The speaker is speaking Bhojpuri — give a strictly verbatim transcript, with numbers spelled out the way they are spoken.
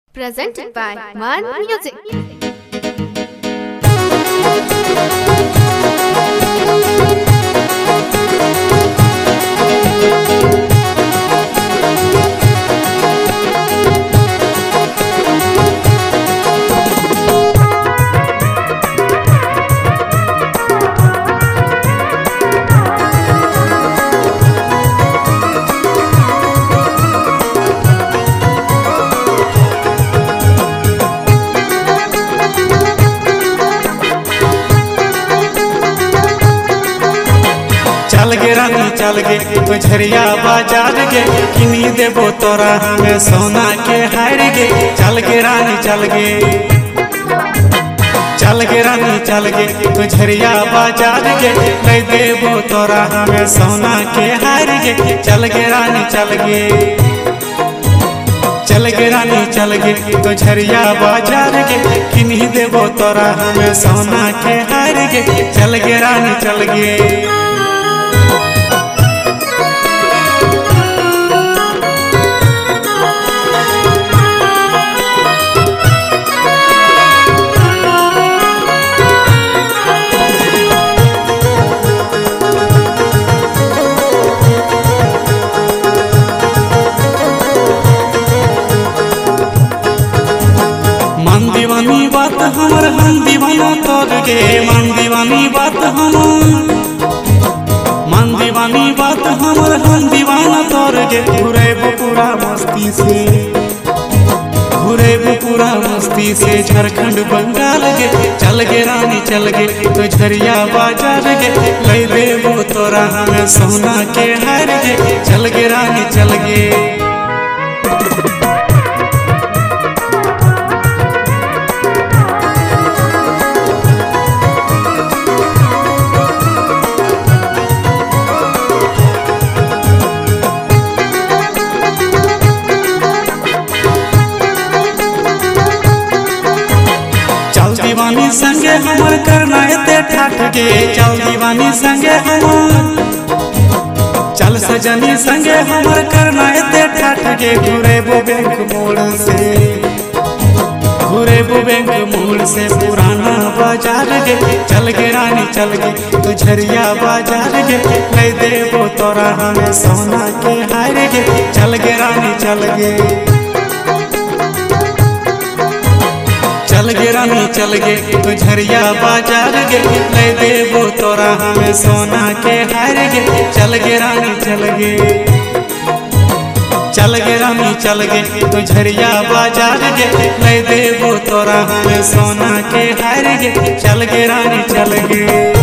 Presented by Man Music. चल गे रानी चल गे बझरिया बाजार गे किनी देबो तोरा हमें सोना के हार गे। चल गे रानी चल गे चल गे रानी चल गे बझरिया बाजार गे नहीं देबो तोरा हमें सोना के हार गे। चल गे रानी चल गे चल गे रानी चल गे बझरिया बाजार गे किनी देबो तोरा हमें सोना के हार गे। चल गे रानी चल गे दीवानी बात हमर हम दीवाना तोर गे मन दीवानी बात हम मन दीवानी बात हमर हम दीवाना तोर गे। घुरे पूरा मस्ती से घुरे पूरा मस्ती से झारखंड बंगाल गे। चल गे रानी चल गे तो झरिया बाजार गे ले देबो तोरा हमें सोना के हार गे। चल गे रानी चल गे दीवानी संगे हमर करना एते ठाठ गे। चल दीवानी संगे हमर चल सजनी संगे हमर करना एते ठाठ गे। घुरे बो बैंक मोड़ से घुरे बो बैंक मोड़ से पुराना बाजार गे। चल गे रानी चल गे तो झरिया बाजार गे ले देबो तोरा हमें सोना के हार गे। चल गे रानी चल गे चल गे रानी चल गे तो झरिया बाजार गे ले देबो तोरा हमें सोना के हार गे। चल गे रानी चल गे चल गे रानी चल गे तो झरिया बाजार गे ले देबो तोरा हमें सोना के हार गे। चल गे रानी चल गे।